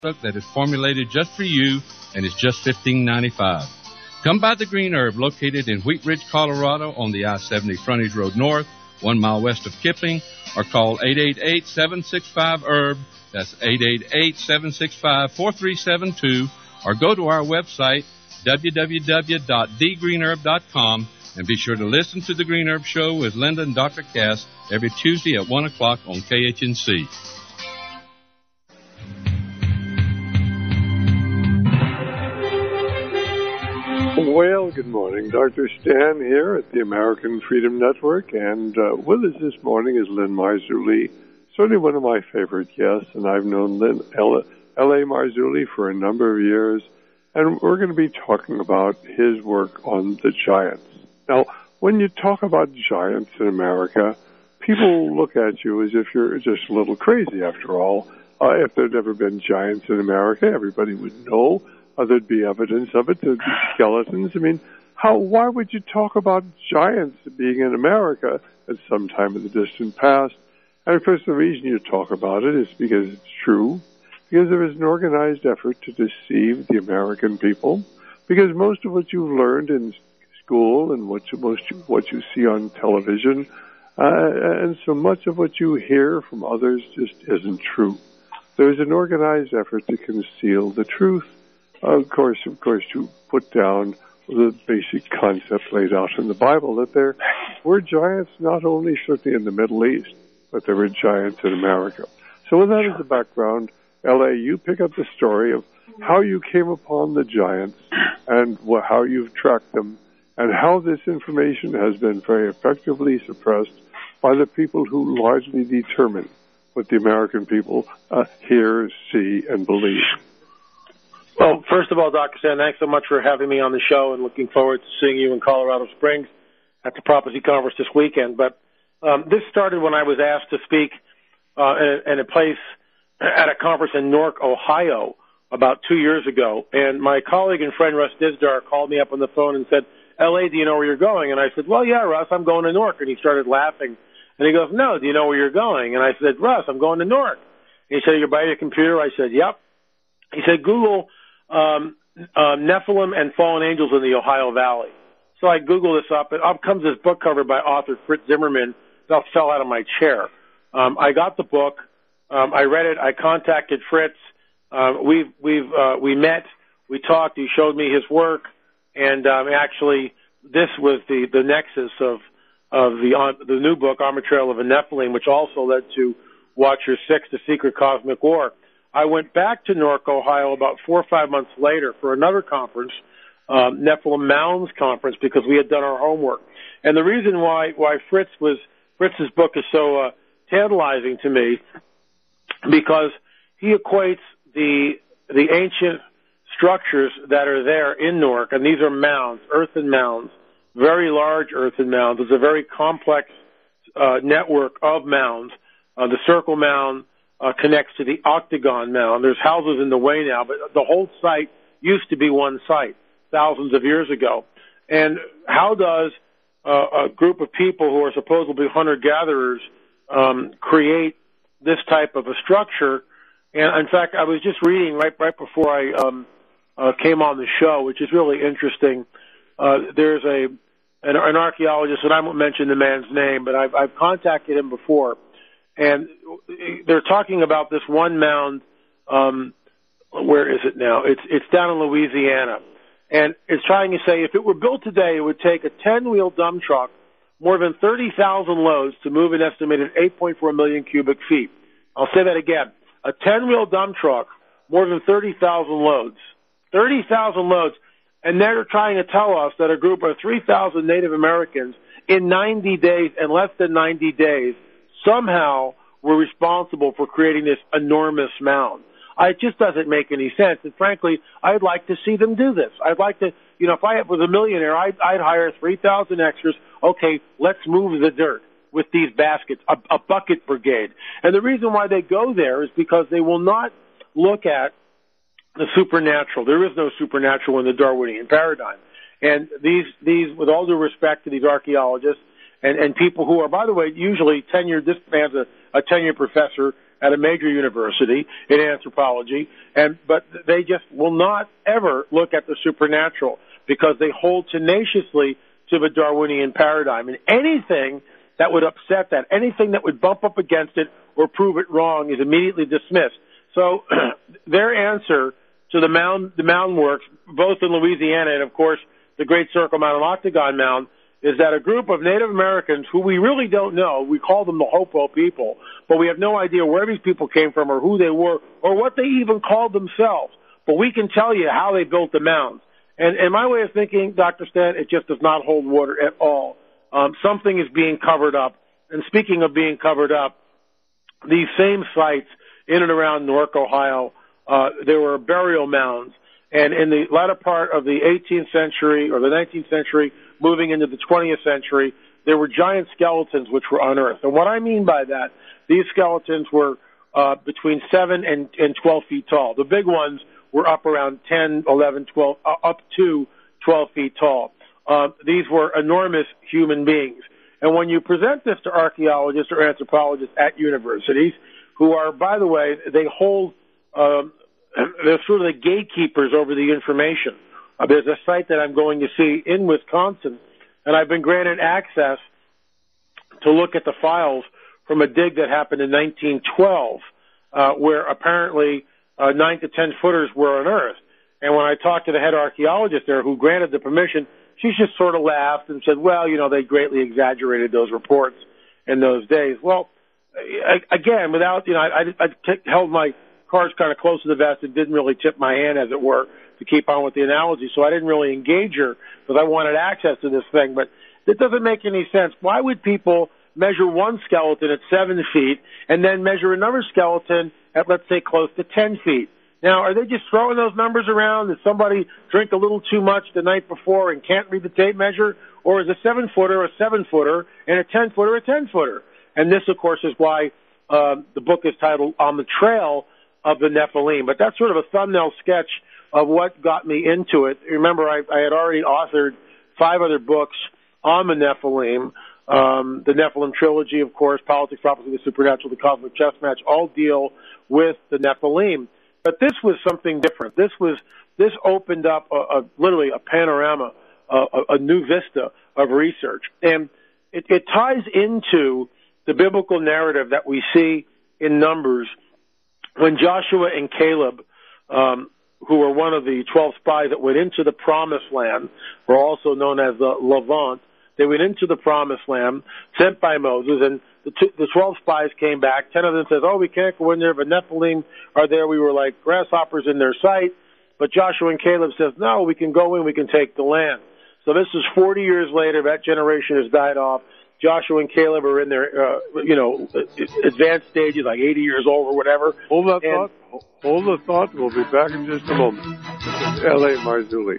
product that is formulated just for you and is just $15.95. Come by the Green Herb, located in Wheat Ridge, Colorado, on the I-70 Frontage Road North, 1 mile west of Kipping, or call 888-765-HERB. That's 888-765-4372, or go to our website, www.thegreenherb.com, and be sure to listen to The Green Herb Show with Linda and Dr. Cass every Tuesday at 1 o'clock on KHNC. Well, good morning. Dr. Stan here at the American Freedom Network, and with us this morning is Lynn Marzulli, certainly one of my favorite guests, and I've known L.A. Marzulli for a number of years, and we're going to be talking about his work on the giants. Now, when you talk about giants in America, people look at you as if you're just a little crazy, after all. If there'd ever been giants in America, everybody would know. There'd be evidence of it. There'd be skeletons. I mean, why would you talk about giants being in America at some time in the distant past? And of course, the reason you talk about it is because it's true, because there is an organized effort to deceive the American people, because most of what you've learned in school and what you see on television, and so much of what you hear from others just isn't true. There's an organized effort to conceal the truth. Of course, to put down the basic concept laid out in the Bible that there were giants not only certainly in the Middle East, but there were giants in America. So with that as the background, L.A., you pick up the story of how you came upon the giants and how you've tracked them, and how this information has been very effectively suppressed by the people who largely determine what the American people hear, see, and believe. Well, first of all, Dr. Stan, thanks so much for having me on the show, and looking forward to seeing you in Colorado Springs at the Prophecy Conference this weekend. But this started when I was asked to speak at a place at a conference in Newark, Ohio, about 2 years ago. And my colleague and friend Russ Dizdar called me up on the phone and said, L.A., do you know where you're going? And I said, well, yeah, Russ, I'm going to Newark. And he started laughing. And he goes, no, do you know where you're going? And I said, Russ, I'm going to Newark. And he said, you're by your computer? I said, yep. He said, Google Nephilim and fallen angels in the Ohio Valley. So I Google this up, and up comes this book cover by author Fritz Zimmerman. That fell out of my chair. I got the book. I read it. I contacted Fritz. We met. We talked. He showed me his work, and actually, this was the nexus of the new book, Armored Trail of a Nephilim, which also led to Watcher 6: The Secret Cosmic War. I went back to Newark, Ohio, about 4 or 5 months later for another conference, Nephilim Mounds Conference, because we had done our homework. And the reason why Fritz's book is so tantalizing to me, because he equates the ancient structures that are there in Newark, and these are mounds, earthen mounds, very large earthen mounds. It's a very complex network of mounds. The circle mound connects to the octagon mound. There's houses in the way now, but the whole site used to be one site thousands of years ago. And how does a group of people who are supposedly hunter-gatherers create this type of a structure? And in fact, I was just reading right before I came on the show, which is really interesting. There's an archaeologist, and I won't mention the man's name, but I've contacted him before. And they're talking about this one mound. Where is it now? It's down in Louisiana. And it's trying to say if it were built today, it would take a 10-wheel dump truck more than 30,000 loads to move an estimated 8.4 million cubic feet. I'll say that again. A 10-wheel dump truck, more than 30,000 loads. 30,000 loads. And they're trying to tell us that a group of 3,000 Native Americans in 90 days, in less than 90 days, somehow were responsible for creating this enormous mound. It just doesn't make any sense. And frankly, I'd like to see them do this. I'd like to, if I was a millionaire, I'd hire 3,000 extras. Okay, let's move the dirt with these baskets, a bucket brigade. And the reason why they go there is because they will not look at the supernatural. There is no supernatural in the Darwinian paradigm. And these, with all due respect to these archaeologists and people who are, by the way, usually tenured, this man's a tenured professor at a major university in anthropology, but they just will not ever look at the supernatural because they hold tenaciously to the Darwinian paradigm. And anything that would upset that, anything that would bump up against it or prove it wrong is immediately dismissed. So their answer to the mound works, both in Louisiana and, of course, the Great Circle Mound and Octagon Mound, is that a group of Native Americans who we really don't know, we call them the Hopewell people, but we have no idea where these people came from or who they were or what they even called themselves. But we can tell you how they built the mounds. And my way of thinking, Dr. Stan, it just does not hold water at all. Something is being covered up. And speaking of being covered up, these same sites in and around Newark, Ohio, there were burial mounds. And in the latter part of the 18th century or the 19th century, moving into the 20th century, there were giant skeletons which were unearthed. And what I mean by that, these skeletons were between 7 and 12 feet tall. The big ones were up around 10, 11, 12, up to 12 feet tall. These were enormous human beings. And when you present this to archaeologists or anthropologists at universities, who are, by the way, they hold, they're sort of the gatekeepers over the information. There's a site that I'm going to see in Wisconsin, and I've been granted access to look at the files from a dig that happened in 1912, where apparently 9 to 10 footers were unearthed. And when I talked to the head archaeologist there who granted the permission, she just sort of laughed and said, well, you know, they greatly exaggerated those reports in those days. Well, again, without, you know, I held my cards kind of close to the vest and didn't really tip my hand, as it were, to keep on with the analogy. So I didn't really engage her because I wanted access to this thing. But it doesn't make any sense. Why would people measure one skeleton at 7 feet and then measure another skeleton at, let's say, close to 10 feet? Now, are they just throwing those numbers around? Did somebody drink a little too much the night before and can't read the tape measure? Or is a 7-footer a 7-footer and a 10-footer a 10-footer? And this, of course, is why the book is titled On the Trail of the Nephilim. But that's sort of a thumbnail sketch of what got me into it. Remember, I had already authored 5 other books on the Nephilim. The Nephilim Trilogy, of course, Politics, Prophecy, the Supernatural, The Cosmic Chess Match, all deal with the Nephilim. But this was something different. This opened up literally a panorama, a new vista of research. And it ties into the biblical narrative that we see in Numbers when Joshua and Caleb, who were one of the 12 spies that went into the Promised Land, were also known as the Levant. They went into the Promised Land, sent by Moses, and the 12 spies came back. 10 of them said, oh, we can't go in there. The Nephilim are there. We were like grasshoppers in their sight. But Joshua and Caleb says, no, we can go in. We can take the land. So this is 40 years later. That generation has died off. Joshua and Caleb are in their, advanced stages, like 80 years old or whatever. Hold the thought. We'll be back in just a moment. L.A. Marzulli.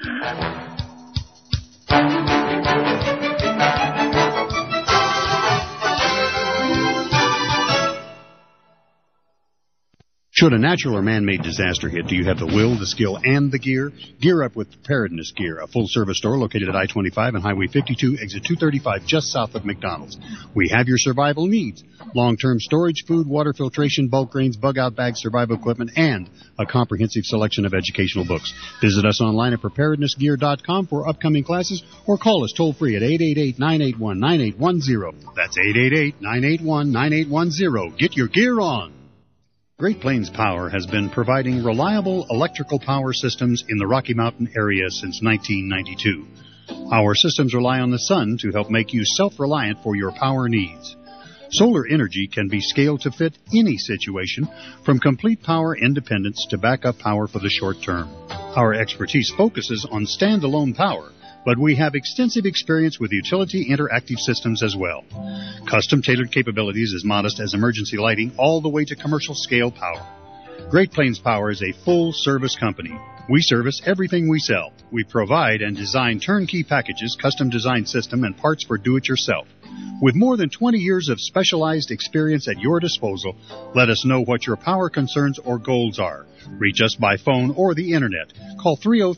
Should a natural or man-made disaster hit, do you have the will, the skill, and the gear? Gear up with Preparedness Gear, a full-service store located at I-25 and Highway 52, exit 235, just south of McDonald's. We have your survival needs. Long-term storage, food, water filtration, bulk grains, bug-out bags, survival equipment, and a comprehensive selection of educational books. Visit us online at preparednessgear.com for upcoming classes or call us toll-free at 888-981-9810. That's 888-981-9810. Get your gear on. Great Plains Power has been providing reliable electrical power systems in the Rocky Mountain area since 1992. Our systems rely on the sun to help make you self-reliant for your power needs. Solar energy can be scaled to fit any situation, from complete power independence to backup power for the short term. Our expertise focuses on standalone power, but we have extensive experience with utility interactive systems as well. Custom-tailored capabilities as modest as emergency lighting all the way to commercial-scale power. Great Plains Power is a full-service company. We service everything we sell. We provide and design turnkey packages, custom-designed system, and parts for do-it-yourself. With more than 20 years of specialized experience at your disposal, let us know what your power concerns or goals are. Reach us by phone or the Internet. Call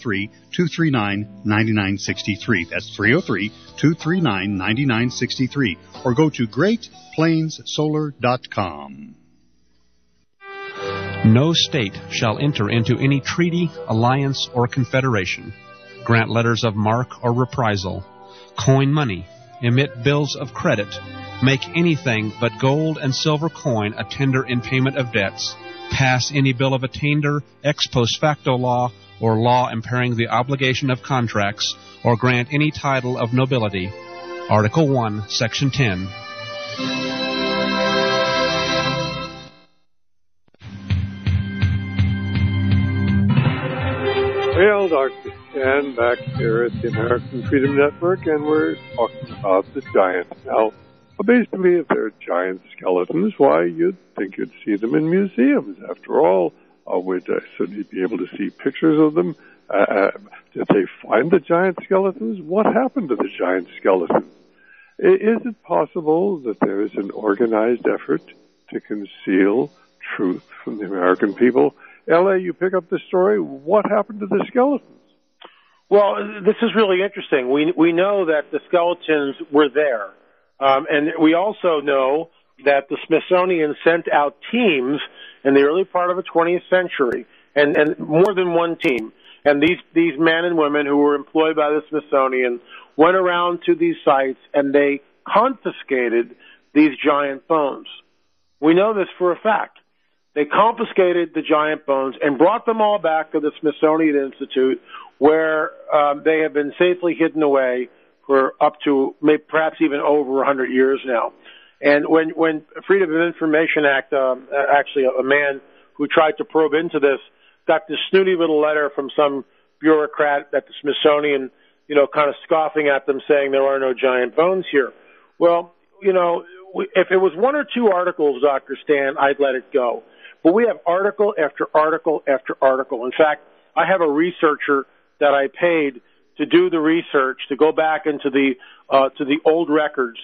303-239-9963. That's 303-239-9963. Or go to GreatPlainsSolar.com. No state shall enter into any treaty, alliance, or confederation, grant letters of marque or reprisal, coin money, emit bills of credit, make anything but gold and silver coin a tender in payment of debts, pass any bill of attainder, ex post facto law, or law impairing the obligation of contracts, or grant any title of nobility. Article 1, Section 10. Well, Dr. Stan back here at the American Freedom Network, and we're talking about the giants. Now, basically, if they're giant skeletons, why, you'd think you'd see them in museums. After all, we'd certainly be able to see pictures of them. Did they find the giant skeletons? What happened to the giant skeletons? Is it possible that there is an organized effort to conceal truth from the American people? L.A., you pick up the story. What happened to the skeletons? Well, this is really interesting. We know that the skeletons were there. And we also know that the Smithsonian sent out teams in the early part of the 20th century, and more than one team. And these men and women who were employed by the Smithsonian went around to these sites, and they confiscated these giant bones. We know this for a fact. They confiscated the giant bones and brought them all back to the Smithsonian Institute, where they have been safely hidden away for up to maybe perhaps even over 100 years now. And when Freedom of Information Act, actually a man who tried to probe into this, got this snooty little letter from some bureaucrat at the Smithsonian, kind of scoffing at them, saying there are no giant bones here. Well, if it was one or two articles, Dr. Stan, I'd let it go. But we have article after article after article. In fact, I have a researcher that I paid to do the research, to go back into the old records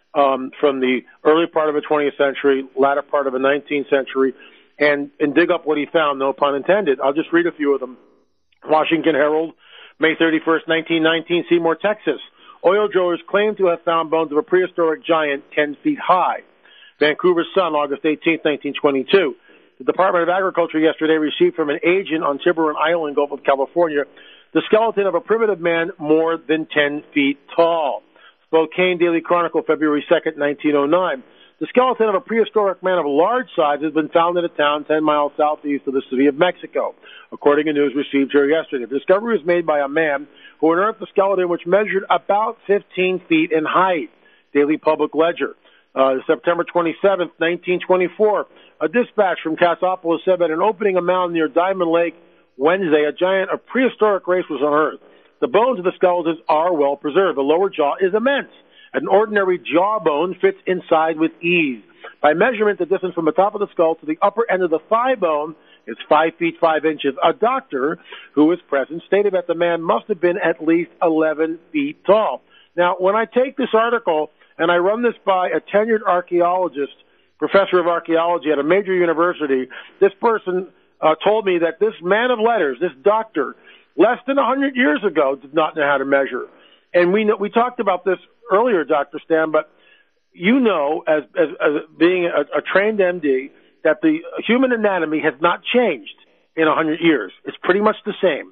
from the early part of the 20th century, latter part of the 19th century, and dig up what he found, no pun intended. I'll just read a few of them. Washington Herald, May 31st, 1919, Seymour, Texas. Oil drillers claim to have found bones of a prehistoric giant 10 feet high. Vancouver Sun, August 18th, 1922. The Department of Agriculture yesterday received from an agent on Tiburon Island, Gulf of California, the skeleton of a primitive man more than 10 feet tall. Spokane Daily Chronicle, February 2nd, 1909. The skeleton of a prehistoric man of large size has been found in a town 10 miles southeast of the city of Mexico, according to news received here yesterday. The discovery was made by a man who unearthed the skeleton, which measured about 15 feet in height. Daily Public Ledger. September 27th, 1924. A dispatch from Cassopolis said that an opening a mound near Diamond Lake Wednesday, a giant of prehistoric race was unearthed. The bones of the skeletons are well preserved. The lower jaw is immense. An ordinary jawbone fits inside with ease. By measurement, the distance from the top of the skull to the upper end of the thigh bone is 5 feet 5 inches. A doctor who was present stated that the man must have been at least 11 feet tall. Now, when I take this article and I run this by a tenured archaeologist, professor of archaeology at a major university, this person told me that this man of letters, this doctor, less than 100 years ago did not know how to measure. And we talked about this earlier, Dr. Stan, but you know, as being a trained MD, that the human anatomy has not changed in 100 years. It's pretty much the same.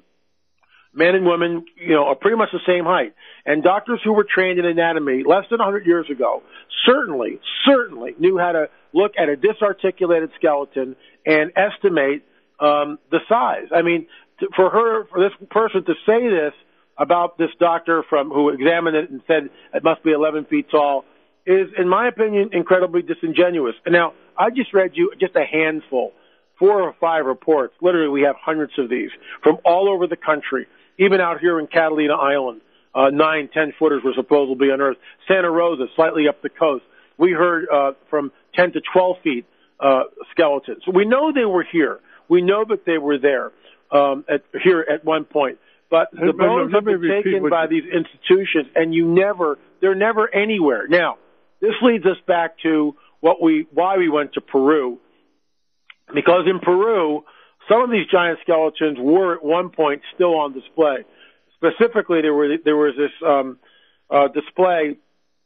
Men and women, are pretty much the same height. And doctors who were trained in anatomy less than 100 years ago certainly knew how to look at a disarticulated skeleton and estimate the size. I mean, for this person to say this about this doctor who examined it and said it must be 11 feet tall is, in my opinion, incredibly disingenuous. And now, I just read you just a handful, 4 or 5 reports. Literally, we have hundreds of these from all over the country. Even out here in Catalina Island, 9, 10-footers were supposedly unearthed. Santa Rosa, slightly up the coast, we heard from 10 to 12 feet skeletons. So we know they were here. We know that they were there here at one point. But the bones have been taken by these institutions, and they're never anywhere. Now, this leads us back to why we went to Peru. Because in Peru, some of these giant skeletons were at one point still on display. Specifically, there was this display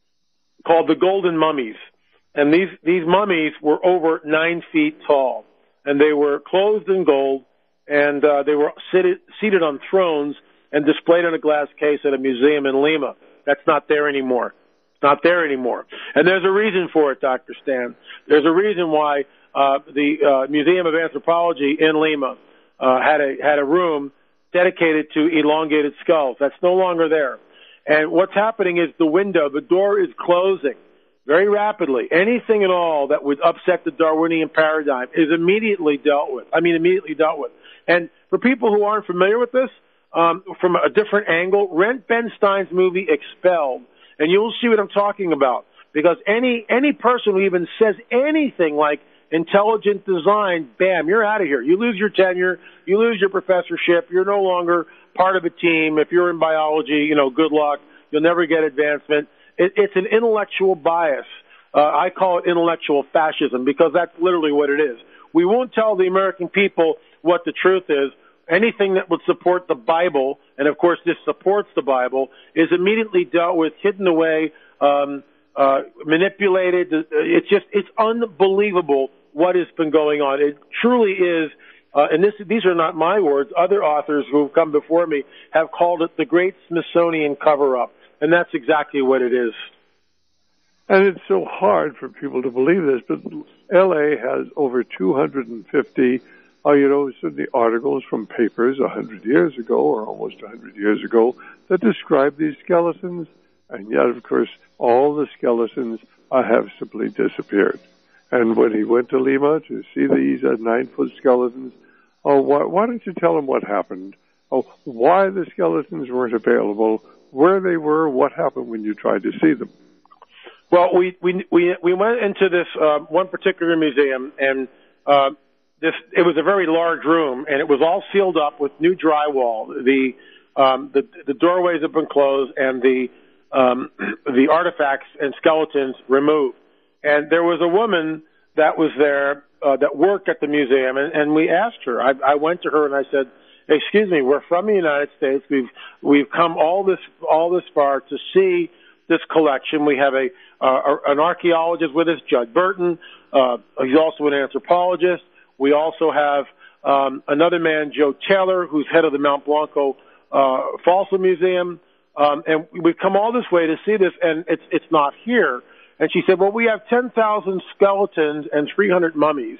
called the Golden Mummies, and these mummies were over 9 feet tall. and they were clothed in gold, and they were seated on thrones and displayed in a glass case at a museum in Lima. That's not there anymore. It's not there anymore. And there's a reason for it, Dr. Stan. There's a reason why the Museum of Anthropology in Lima had a room dedicated to elongated skulls. That's no longer there. And what's happening is the door is closing very rapidly. Anything at all that would upset the Darwinian paradigm is immediately dealt with. And for people who aren't familiar with this, from a different angle, rent Ben Stein's movie Expelled, and you'll see what I'm talking about. Because any person who even says anything like intelligent design, bam, you're out of here. You lose your tenure, you lose your professorship, you're no longer part of a team. If you're in biology, good luck. You'll never get advancement. It's an intellectual bias. I call it intellectual fascism because that's literally what it is. We won't tell the American people what the truth is. Anything that would support the Bible, and of course this supports the Bible, is immediately dealt with, hidden away, manipulated. It's unbelievable what has been going on. It truly is, and these are not my words. Other authors who have come before me have called it the Great Smithsonian Cover-Up, and that's exactly what it is. And it's so hard for people to believe this, but L.A. has over 250 the articles from papers 100 years ago or almost 100 years ago that describe these skeletons, and yet, of course, all the skeletons have simply disappeared. And when he went to Lima to see these 9-foot skeletons, why don't you tell him what happened? Why the skeletons weren't available, where they were, what happened when you tried to see them? Well, we went into this one particular museum, and it was a very large room, and it was all sealed up with new drywall. The doorways have been closed, and the artifacts and skeletons removed. And there was a woman that was there that worked at the museum, and we asked her. I went to her and I said, "Excuse me, we're from the United States. We've come all this far to see this collection. We have an archaeologist with us, Judd Burton. He's also an anthropologist. We also have another man, Joe Taylor, who's head of the Mount Blanco Fossil Museum. And we've come all this way to see this, and it's not here." And she said, "Well, we have 10,000 skeletons and 300 mummies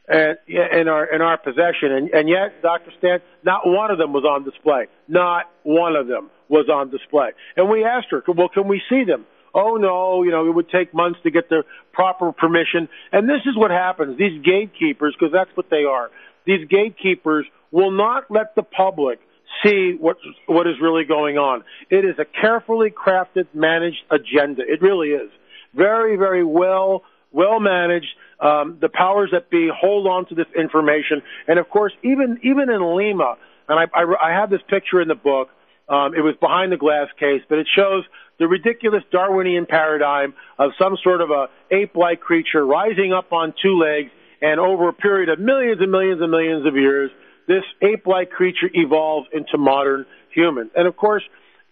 in our possession, and yet, Dr. Stan, not one of them was on display. Not one of them was on display." And we asked her, "Well, can we see them?" "Oh, no, it would take months to get the proper permission." And this is what happens. These gatekeepers, because that's what they are, these gatekeepers will not let the public see what is really going on. It is a carefully crafted, managed agenda. It really is. Very, very well managed. The powers that be hold on to this information. And, of course, even in Lima, and I have this picture in the book. It was behind the glass case, but it shows the ridiculous Darwinian paradigm of some sort of a ape-like creature rising up on two legs, and over a period of millions and millions and millions of years, this ape-like creature evolves into modern humans. And of course,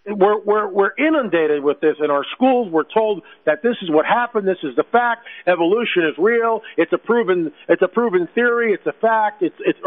we're inundated with this in our schools. We're told that this is what happened. This is the fact. Evolution is real. It's a proven theory. It's a fact.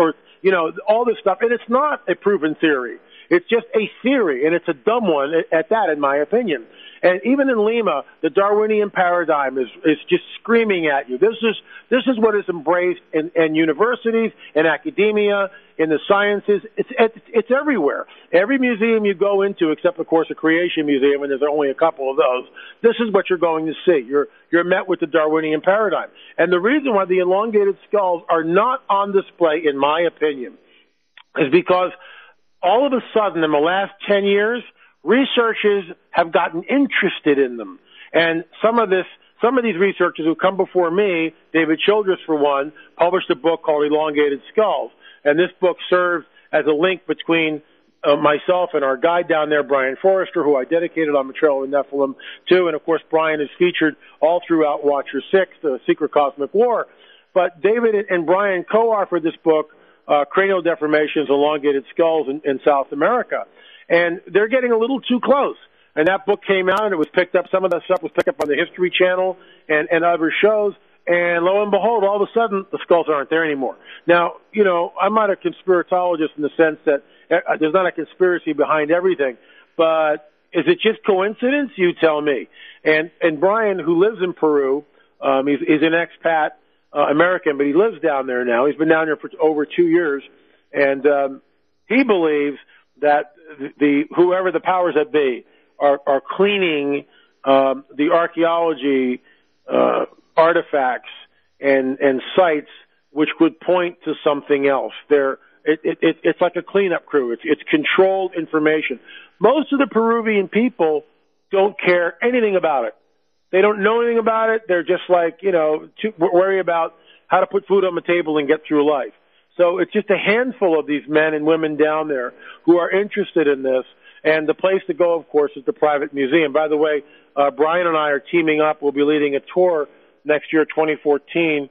All this stuff. And it's not a proven theory. It's just a theory, and it's a dumb one at that, in my opinion. And even in Lima, the Darwinian paradigm is just screaming at you. This is what is embraced in universities, in academia, in the sciences. It's everywhere. Every museum you go into, except of course a creation museum, and there's only a couple of those, this is what you're going to see. You're met with the Darwinian paradigm. And the reason why the elongated skulls are not on display, in my opinion, is because all of a sudden in the last 10 years, researchers have gotten interested in them. And some of these researchers who come before me, David Childress for one, published a book called Elongated Skulls. And this book serves as a link between myself and our guide down there, Brian Forrester, who I dedicated on Betrayal of the Nephilim to. And of course, Brian is featured all throughout Watcher 6, The Secret Cosmic War. But David and Brian co-authored this book, Cranial Deformations, Elongated Skulls in South America. And they're getting a little too close. And that book came out, and it was picked up. Some of that stuff was picked up on the History Channel and other shows. And lo and behold, all of a sudden, the skulls aren't there anymore. Now, I'm not a conspiratologist in the sense that there's not a conspiracy behind everything, but is it just coincidence? You tell me. And Brian, who lives in Peru, he's an expat American, but he lives down there now. He's been down there for over 2 years, and he believes that whoever the powers that be are cleaning the archaeology artifacts and sites which would point to something else. It's like a cleanup crew. It's controlled information. Most of the Peruvian people don't care anything about it. They don't know anything about it. They're just like, worry about how to put food on the table and get through life. So it's just a handful of these men and women down there who are interested in this. And the place to go, of course, is the private museum. By the way, Brian and I are teaming up. We'll be leading a tour next year, 2014,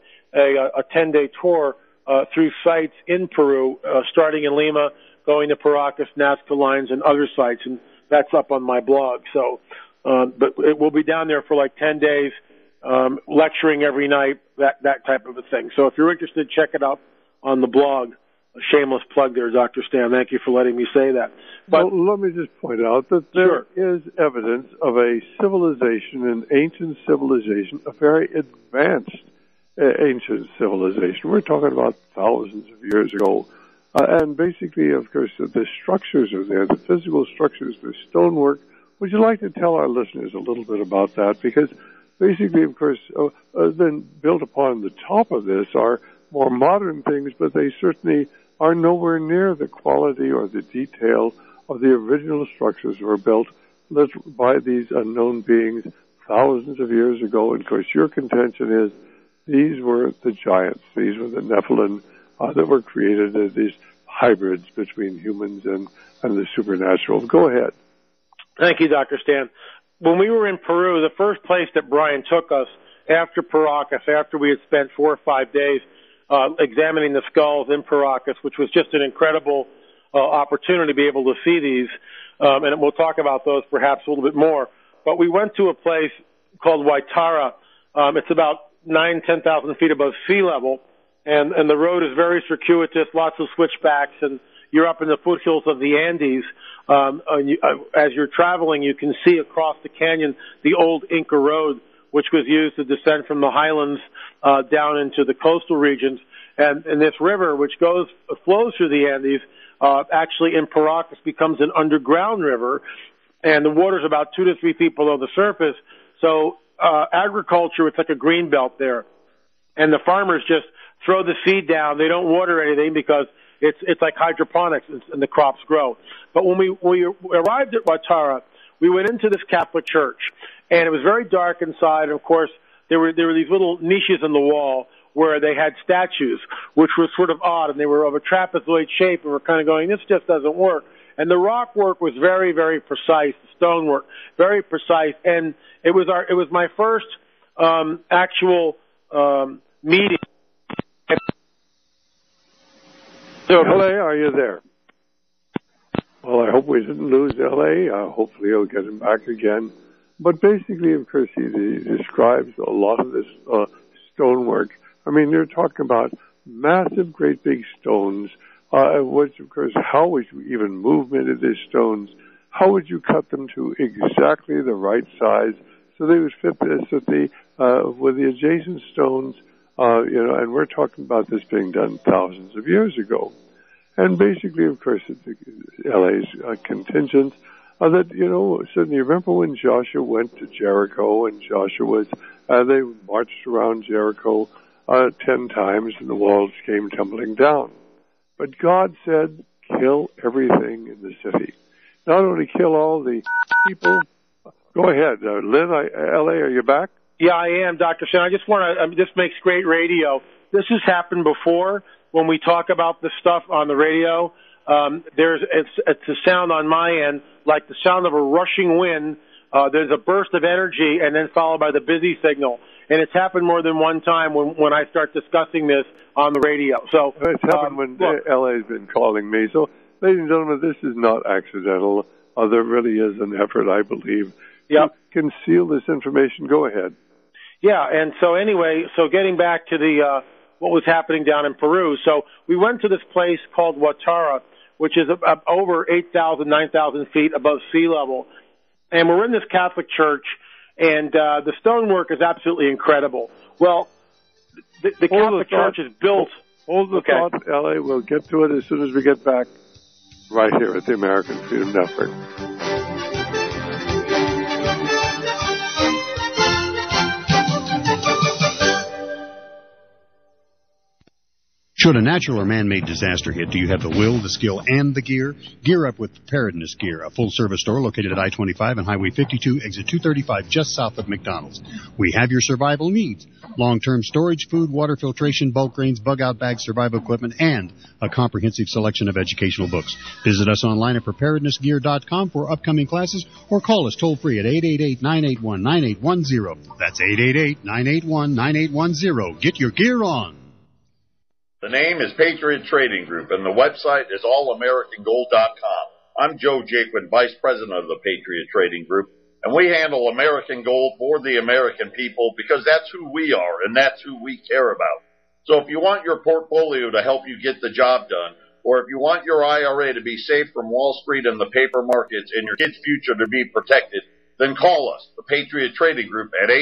a 10-day tour through sites in Peru, starting in Lima, going to Paracas, Nazca Lines, and other sites. And that's up on my blog. So, but we'll be down there for like 10 days, lecturing every night, that type of a thing. So if you're interested, check it out on the blog. A shameless plug there, Dr. Stan. Thank you for letting me say that. But well, let me just point out that there is evidence of a civilization, an ancient civilization, a very advanced ancient civilization. We're talking about thousands of years ago. And basically, of course, the structures are there, the physical structures, the stonework. Would you like to tell our listeners a little bit about that? Because basically, of course, then built upon the top of this are more modern things, but they certainly are nowhere near the quality or the detail of the original structures that were built by these unknown beings thousands of years ago. And of course, your contention is these were the giants, these were the Nephilim that were created as these hybrids between humans and the supernatural. Go ahead. Thank you, Dr. Stan. When we were in Peru, the first place that Brian took us after Paracas, after we had spent 4 or 5 days examining the skulls in Paracas, which was just an incredible opportunity to be able to see these, and we'll talk about those perhaps a little bit more. But we went to a place called Waitara. It's about 10,000 feet above sea level, and the road is very circuitous, lots of switchbacks, and you're up in the foothills of the Andes. As you're traveling, you can see across the canyon the old Inca road, which was used to descend from the highlands down into the coastal regions. And this river, which flows through the Andes, actually in Paracas becomes an underground river, and the water's about 2 to 3 feet below the surface. So agriculture, it's like a green belt there. And the farmers just throw the seed down. They don't water anything because it's like hydroponics, and the crops grow. But when we arrived at Waitara, we went into this Catholic church, and it was very dark inside. And of course, there were these little niches in the wall where they had statues, which was sort of odd, and they were of a trapezoid shape, and we're kind of going, this just doesn't work. And the rock work was very, very precise, the stonework, very precise. And it was my first actual meeting. So, L.A., are you there? Well, I hope we didn't lose L.A. Hopefully I'll get him back again. But basically, of course, he describes a lot of this stonework. I mean, you're talking about massive, great big stones, which, of course, how would you even movement of these stones? How would you cut them to exactly the right size so they would fit this with the adjacent stones? And we're talking about this being done thousands of years ago. And basically, of course, it's LA's contingent that, certainly remember when Joshua went to Jericho and they marched around Jericho 10 times and the walls came tumbling down. But God said, kill everything in the city. Not only kill all the people. Go ahead, Lynn, L.A., are you back? Yeah, I am, Dr. Stan. I just want to, this makes great radio. This has happened before when we talk about this stuff on the radio. It's a sound on my end, like the sound of a rushing wind. There's a burst of energy and then followed by the busy signal. And it's happened more than one time when I start discussing this on the radio. So it's happened when LA's been calling me. So, ladies and gentlemen, this is not accidental. There really is an effort, I believe, to conceal this information. Go ahead. Yeah, and so anyway, so getting back to the what was happening down in Peru. So we went to this place called Huatara, which is over 8,000, 9,000 feet above sea level. And we're in this Catholic church, and the stonework is absolutely incredible. Well, the Catholic church is built. Hold the thought, L.A. We'll get to it as soon as we get back right here at the American Freedom Network. Should a natural or man-made disaster hit, do you have the will, the skill, and the gear? Gear up with Preparedness Gear, a full-service store located at I-25 and Highway 52, exit 235, just south of McDonald's. We have your survival needs: long-term storage, food, water filtration, bulk grains, bug-out bags, survival equipment, and a comprehensive selection of educational books. Visit us online at preparednessgear.com for upcoming classes, or call us toll-free at 888-981-9810. That's 888-981-9810. Get your gear on. The name is Patriot Trading Group, and the website is allamericangold.com. I'm Joe Jaquin, Vice President of the Patriot Trading Group, and we handle American gold for the American people because that's who we are and that's who we care about. So if you want your portfolio to help you get the job done, or if you want your IRA to be safe from Wall Street and the paper markets and your kids' future to be protected, then call us, the Patriot Trading Group, at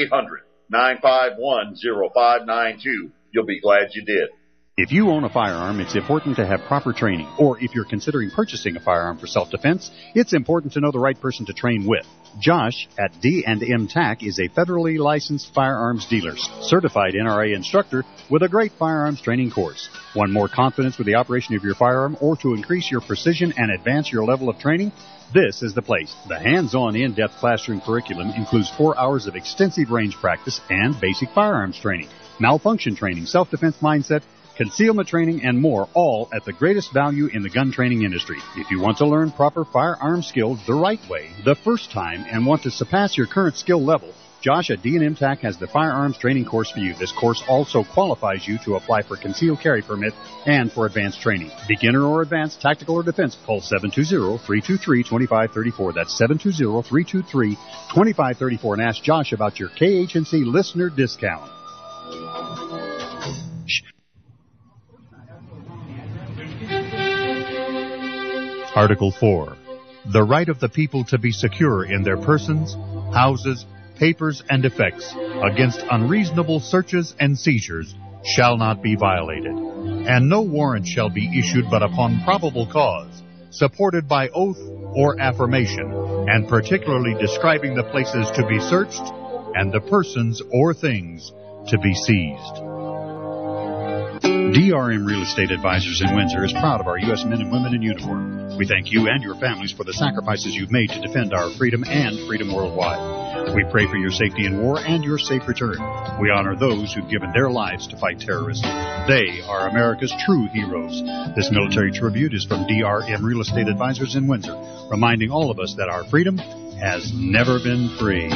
800-951-0592. You'll be glad you did. If you own a firearm, it's important to have proper training. Or if you're considering purchasing a firearm for self-defense, it's important to know the right person to train with. Josh at D&M TAC is a federally licensed firearms dealer, certified NRA instructor with a great firearms training course. Want more confidence with the operation of your firearm, or to increase your precision and advance your level of training? This is the place. The hands-on, in-depth classroom curriculum includes 4 hours of extensive range practice and basic firearms training, malfunction training, self-defense mindset, concealment training, and more, all at the greatest value in the gun training industry. If you want to learn proper firearm skills the right way, the first time, and want to surpass your current skill level, Josh at D&M TAC has the firearms training course for you. This course also qualifies you to apply for concealed carry permit and for advanced training. Beginner or advanced, tactical or defense, call 720-323-2534. That's 720-323-2534, and ask Josh about your KHNC listener discount. Article 4. The right of the people to be secure in their persons, houses, papers, and effects against unreasonable searches and seizures shall not be violated, and no warrant shall be issued but upon probable cause, supported by oath or affirmation, and particularly describing the places to be searched and the persons or things to be seized. DRM Real Estate Advisors in Windsor is proud of our U.S. men and women in uniform. We thank you and your families for the sacrifices you've made to defend our freedom and freedom worldwide. We pray for your safety in war and your safe return. We honor those who've given their lives to fight terrorism. They are America's true heroes. This military tribute is from DRM Real Estate Advisors in Windsor, reminding all of us that our freedom has never been free.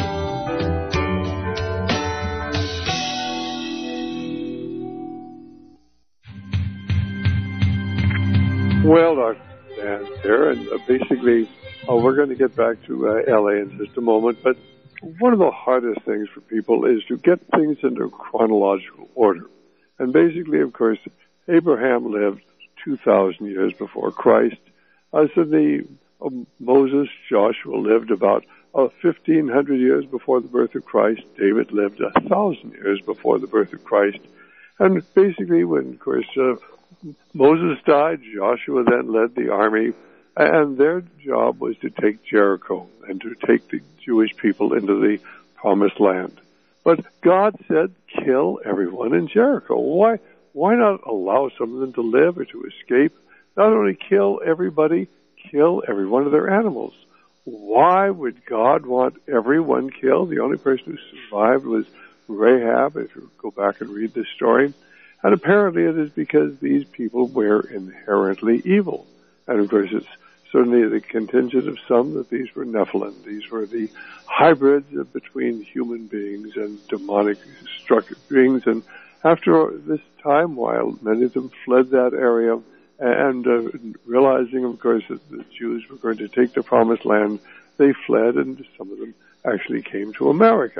Well, Dr. Dan here, and basically we're going to get back to L.A. in just a moment, but one of the hardest things for people is to get things into chronological order. And basically, of course, Abraham lived 2,000 years before Christ. Suddenly, Moses, Joshua lived about 1,500 years before the birth of Christ. David lived 1,000 years before the birth of Christ. And basically, when, of course, Moses died, Joshua then led the army, and their job was to take Jericho and to take the Jewish people into the promised land. But God said, kill everyone in Jericho. Why not allow some of them to live or to escape? Not only kill everybody, kill every one of their animals. Why would God want everyone killed? The only person who survived was Rahab, if you go back and read this story. And apparently it is because these people were inherently evil. And of course it's certainly the contingent of some that these were Nephilim. These were the hybrids between human beings and demonic structured beings. And after this time, while many of them fled that area and realizing, of course, that the Jews were going to take the promised land, they fled, and some of them actually came to America.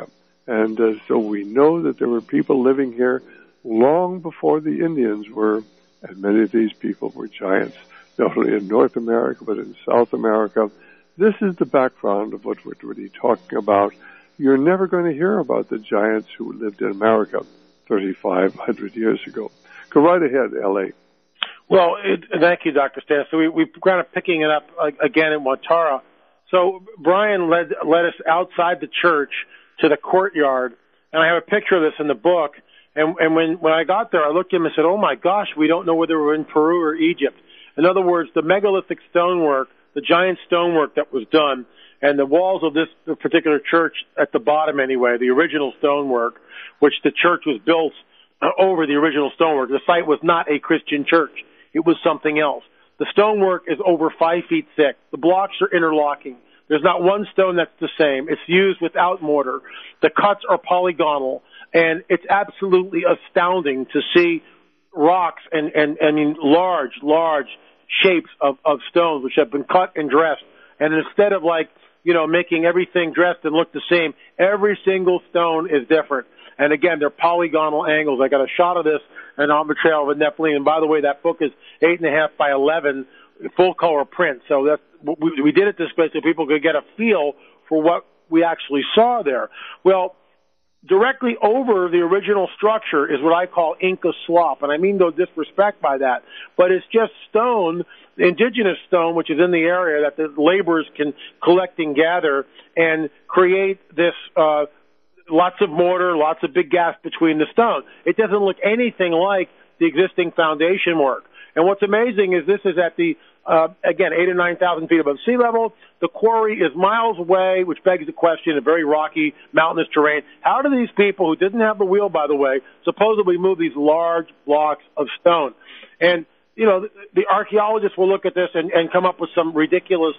And so we know that there were people living here long before the Indians were, and many of these people were giants, not only in North America, but in South America. This is the background of what we're really talking about. You're never going to hear about the giants who lived in America 3,500 years ago. Go right ahead, L.A. Well, thank you, Dr. Stan. So we're kind of picking it up again in Watara. So Brian led us outside the church to the courtyard, and I have a picture of this in the book. And when I got there, I looked at him and said, "Oh my gosh, we don't know whether we're in Peru or Egypt." In other words, the megalithic stonework, the giant stonework that was done, and the walls of this particular church at the bottom anyway, the original stonework, which the church was built over the original stonework. The site was not a Christian church. It was something else. The stonework is over 5 feet thick. The blocks are interlocking. There's not one stone that's the same. It's used without mortar. The cuts are polygonal, and it's absolutely astounding to see rocks and large shapes of stones which have been cut and dressed. And instead of making everything dressed and look the same, every single stone is different. And again, they're polygonal angles. I got a shot of this in On the Trail of the Nephilim. And by the way, that book is 8.5 by 11, full color print. So that's, we did it this way so people could get a feel for what we actually saw there. Well, directly over the original structure is what I call Inca slop, and I mean no disrespect by that, but it's just stone, indigenous stone, which is in the area that the laborers can collect and gather and create this lots of mortar, lots of big gaps between the stone. It doesn't look anything like the existing foundation work. And what's amazing is this is at the, again, 8,000 or 9,000 feet above sea level. The quarry is miles away, which begs the question, a very rocky, mountainous terrain. How do these people, who didn't have the wheel, by the way, supposedly move these large blocks of stone? And, the archaeologists will look at this and come up with some ridiculous,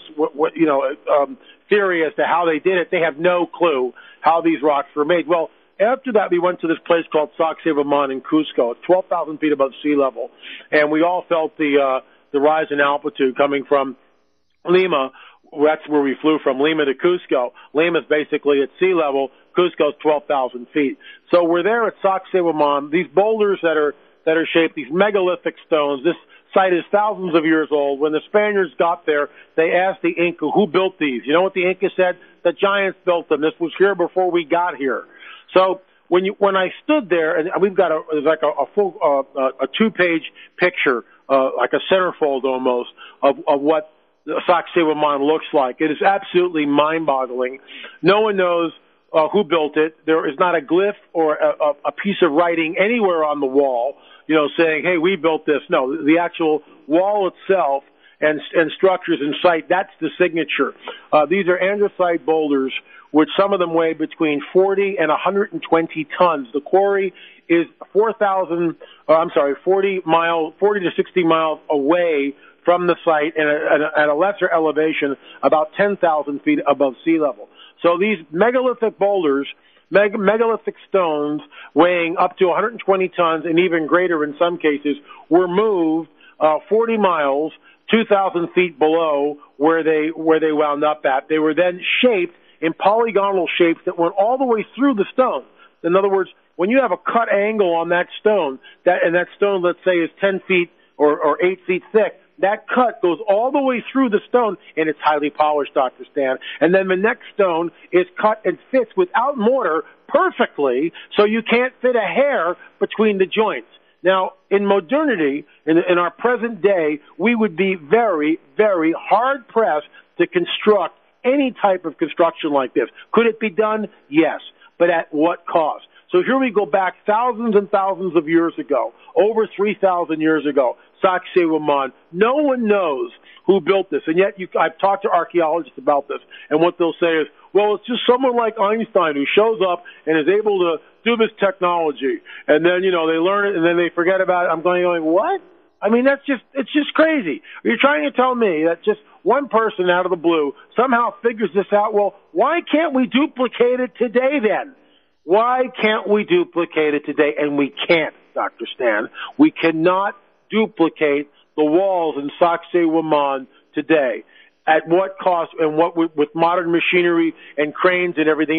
theory as to how they did it. They have no clue how these rocks were made. Well, after that, we went to this place called Sacsayhuaman in Cusco. It's 12,000 feet above sea level. And we all felt the rise in altitude coming from Lima. That's where we flew from, Lima to Cusco. Lima's basically at sea level. Cusco's 12,000 feet. So we're there at Sacsayhuaman. These boulders that are shaped, these megalithic stones. This site is thousands of years old. When the Spaniards got there, they asked the Inca, who built these? You know what the Inca said? The giants built them. This was here before we got here. So when I stood there, and we've got a full 2-page picture, like a centerfold almost, of what Sacsayhuaman looks like. It is absolutely mind-boggling. No one knows who built it. There is not a glyph or a piece of writing anywhere on the wall, saying, hey, we built this. No, the actual wall itself and structures in sight, that's the signature. These are andesite boulders, which some of them weigh between 40 and 120 tons. The quarry is 40 to 60 miles away from the site and at a lesser elevation, about 10,000 feet above sea level. So these megalithic boulders, megalithic stones weighing up to 120 tons and even greater in some cases, were moved 40 miles, 2,000 feet below where they wound up at. They were then shaped in polygonal shapes that went all the way through the stone. In other words, when you have a cut angle on that stone, and that stone, let's say, is 10 feet or 8 feet thick, that cut goes all the way through the stone, and it's highly polished, Dr. Stan. And then the next stone is cut and fits without mortar perfectly, so you can't fit a hair between the joints. Now, in modernity, in our present day, we would be very, very hard-pressed to construct any type of construction like this. Could it be done? Yes. But at what cost? So here we go back thousands and thousands of years ago, over 3,000 years ago, Sacsayhuaman. No one knows who built this, and yet I've talked to archaeologists about this, and what they'll say is, well, it's just someone like Einstein who shows up and is able to do this technology, and then, they learn it, and then they forget about it. I'm going, what? I mean, it's just crazy. Are you trying to tell me that just one person out of the blue somehow figures this out? Well, why can't we duplicate it today then? Why can't we duplicate it today? And we can't, Dr. Stan. We cannot duplicate the walls in Sacsayhuaman today. At what cost and what with modern machinery and cranes and everything else?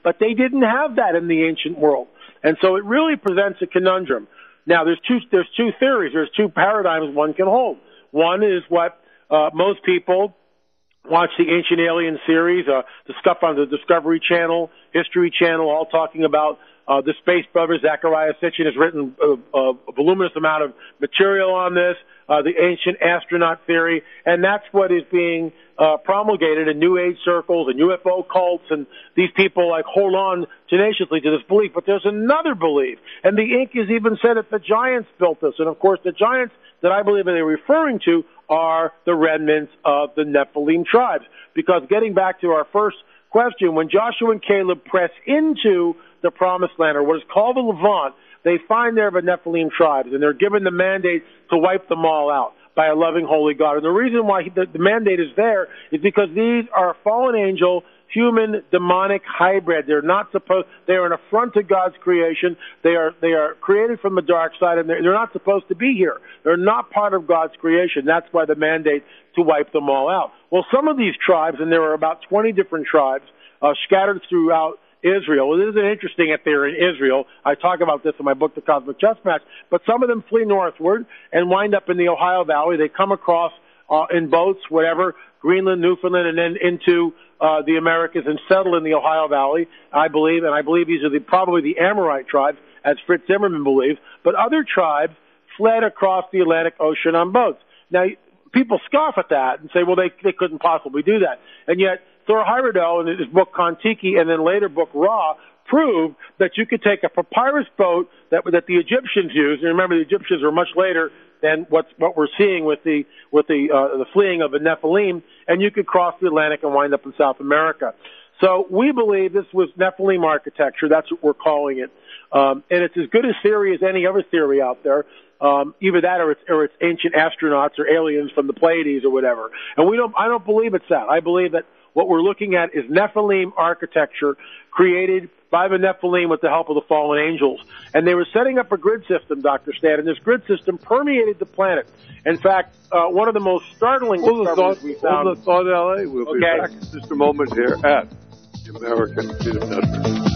but they didn't have that in the ancient world. And so it really presents a conundrum. Now, there's two theories. There's two paradigms one can hold. One is what most people watch the Ancient Alien series, the stuff on the Discovery Channel, History Channel, all talking about the Space Brothers. Zecharia Sitchin has written a voluminous amount of material on this, the ancient astronaut theory, and that's what is being promulgated in New Age circles and UFO cults, and these people like hold on tenaciously to this belief. But there's another belief, and the Inc. has even said that the giants built this, and of course the giants that I believe they're referring to are the remnants of the Nephilim tribes. Because getting back to our first question, when Joshua and Caleb press into the Promised Land, or what is called the Levant, they find there the Nephilim tribes, and they're given the mandate to wipe them all out by a loving, holy God. And the reason why the mandate is there is because these are fallen angel, human, demonic hybrid. They are an affront to God's creation. They are created from the dark side, and they're not supposed to be here. They're not part of God's creation. That's why the mandate to wipe them all out. Well, some of these tribes, and there are about 20 different tribes scattered throughout Israel. It isn't interesting if they're in Israel. I talk about this in my book, The Cosmic Chess Match. But some of them flee northward and wind up in the Ohio Valley. They come across in boats, whatever, Greenland, Newfoundland, and then into the Americas and settle in the Ohio Valley, I believe. And I believe these are probably the Amorite tribes, as Fritz Zimmerman believes. But other tribes fled across the Atlantic Ocean on boats. Now, people scoff at that and say, well, they couldn't possibly do that. And yet, Thor Heyerdahl, in his book Kon-Tiki and then later book Ra, proved that you could take a papyrus boat that the Egyptians used, and remember the Egyptians were much later than what we're seeing with the fleeing of the Nephilim, and you could cross the Atlantic and wind up in South America. So we believe this was Nephilim architecture. That's what we're calling it. And it's as good a theory as any other theory out there. Either that or it's ancient astronauts or aliens from the Pleiades or whatever. And I don't believe it's that. I believe that what we're looking at is Nephilim architecture created by the Nephilim with the help of the fallen angels. And they were setting up a grid system, Dr. Stan, and this grid system permeated the planet. In fact, one of the most startling discoveries we found... Hold the thought, L.A. We'll be back in just a moment here at the American Freedom Network.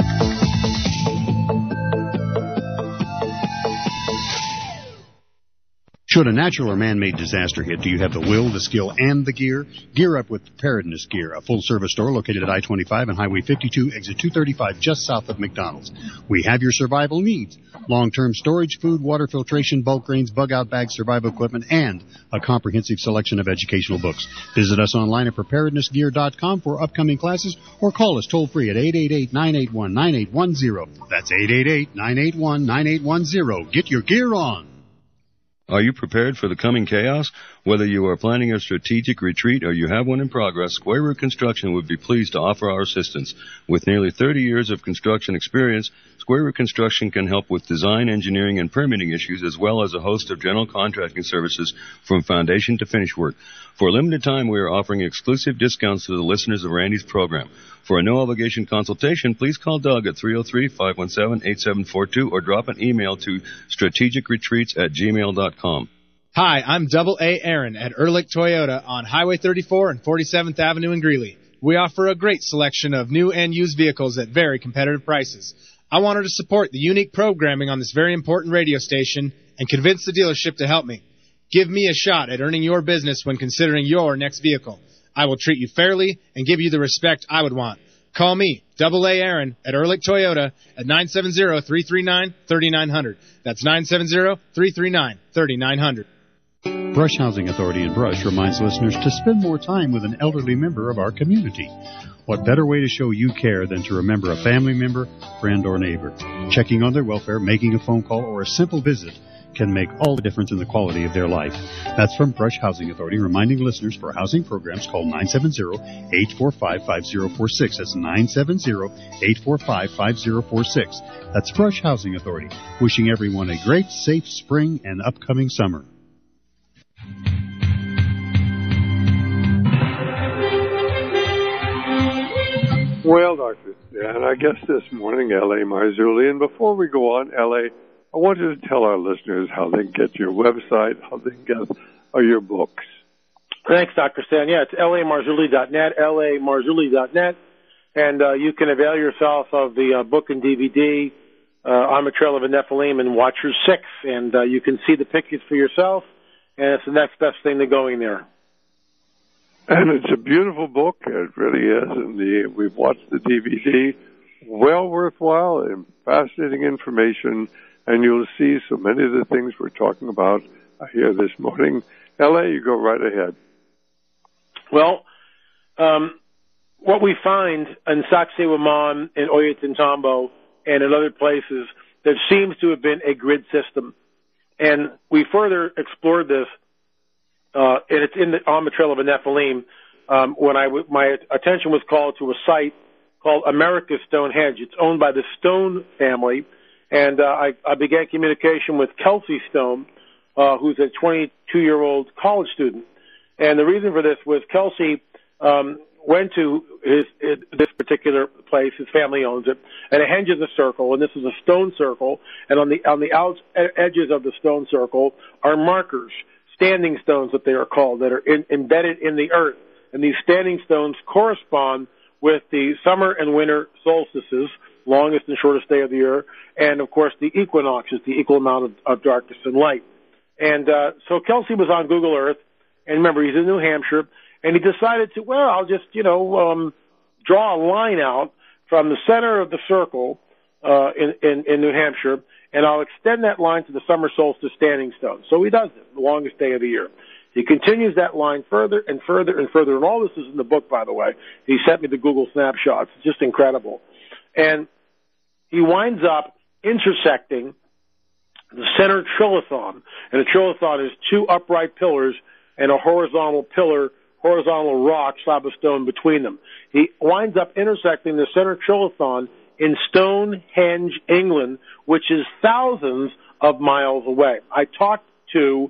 Should a natural or man-made disaster hit, do you have the will, the skill, and the gear? Gear up with Preparedness Gear, a full-service store located at I-25 and Highway 52, exit 235, just south of McDonald's. We have your survival needs. Long-term storage, food, water filtration, bulk grains, bug-out bags, survival equipment, and a comprehensive selection of educational books. Visit us online at preparednessgear.com for upcoming classes or call us toll-free at 888-981-9810. That's 888-981-9810. Get your gear on. Are you prepared for the coming chaos? Whether you are planning a strategic retreat or you have one in progress, Square Root Construction would be pleased to offer our assistance. With nearly 30 years of construction experience, Square Root Construction can help with design, engineering, and permitting issues, as well as a host of general contracting services from foundation to finish work. For a limited time, we are offering exclusive discounts to the listeners of Randy's program. For a no-obligation consultation, please call Doug at 303-517-8742 or drop an email to strategicretreats@gmail.com. Hi, I'm Double A Aaron at Ehrlich Toyota on Highway 34 and 47th Avenue in Greeley. We offer a great selection of new and used vehicles at very competitive prices. I wanted to support the unique programming on this very important radio station and convince the dealership to help me. Give me a shot at earning your business when considering your next vehicle. I will treat you fairly and give you the respect I would want. Call me, Double A Aaron, at Ehrlich Toyota at 970-339-3900. That's 970-339-3900. Brush Housing Authority in Brush reminds listeners to spend more time with an elderly member of our community. What better way to show you care than to remember a family member, friend, or neighbor? Checking on their welfare, making a phone call, or a simple visit can make all the difference in the quality of their life. That's from Brush Housing Authority, reminding listeners for housing programs, call 970-845-5046. That's 970-845-5046. That's Brush Housing Authority, wishing everyone a great, safe spring and upcoming summer. Well, Dr. Stan, I guess this morning, L.A. Marzulli, and before we go on, L.A., I wanted to tell our listeners how they can get your website, how they can get your books. Thanks, Dr. Stan. Yeah, it's lamarzulli.net, lamarzulli.net. And you can avail yourself of the book and DVD, On the Trail of a Nephilim and Watchers 6, and you can see the pictures for yourself, and it's the next best thing to going there. And it's a beautiful book. It really is. And we've watched the DVD. Well worthwhile and fascinating information. And you'll see so many of the things we're talking about here this morning. L.A., you go right ahead. Well, what we find in Sacsayhuaman, in Ollantaytambo, and in other places, there seems to have been a grid system. And we further explored this, and it's on the Trail of a Nephilim, when my attention was called to a site called America's Stonehenge. It's owned by the Stone family, and I began communication with Kelsey Stone, who's a 22-year-old college student. And the reason for this was Kelsey went to this particular place. His family owns it, and a henge is a circle, and this is a stone circle. And on the edges of the stone circle are markers, standing stones that they are called, that are embedded in the earth. And these standing stones correspond with the summer and winter solstices, longest and shortest day of the year, and of course the equinoxes, the equal amount of darkness and light. And so Kelsey was on Google Earth, and remember, he's in New Hampshire, and he decided to, well, I'll just, draw a line out from the center of the circle in New Hampshire, and I'll extend that line to the summer solstice standing stone. So he does it, the longest day of the year. He continues that line further and further and further, and all this is in the book, by the way. He sent me the Google snapshots. It's just incredible. And he winds up intersecting the center trilithon, and a trilithon is two upright pillars and a horizontal rock slab of stone between them. He winds up intersecting the center trilithon in Stonehenge, England, which is thousands of miles away. I talked to